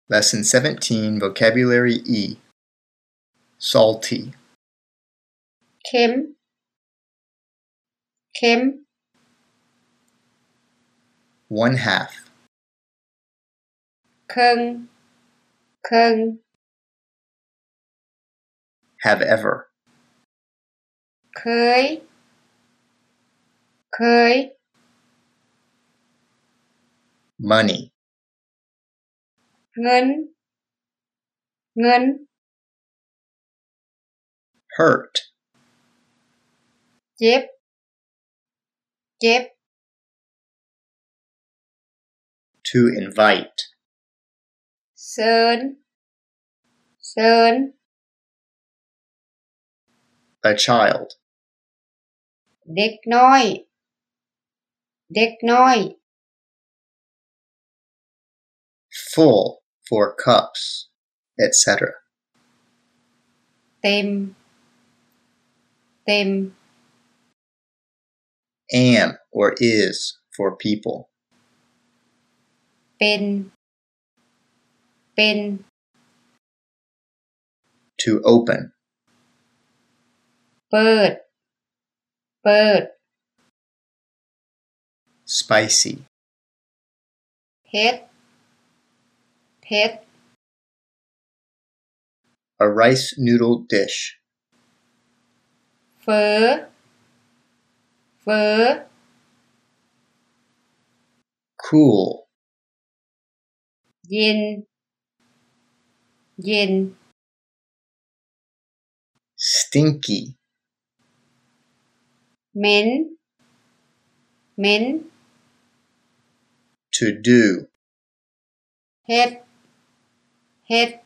Lesson 17, Vocabulary E. Salty. เค็ม เค็ม One half. ครึ่ง ครึ่ง Have ever. เคย เคย Money. เงิน เงิน Hurt. เจ็บ เจ็บ To invite. เชิญ เชิญ A child. เด็กน้อย เด็กน้อย Full for cups, etc. เต็ม เต็ม Am or is for people. เป็น เป็น To open. เปิด เปิด Spicy. เผ็ด เผ็ด A rice noodle dish. เฝอ เฝอ Cool. เย็น เย็น Stinky. เหม็น เหม็น To do. เฮ็ด เฮ็ด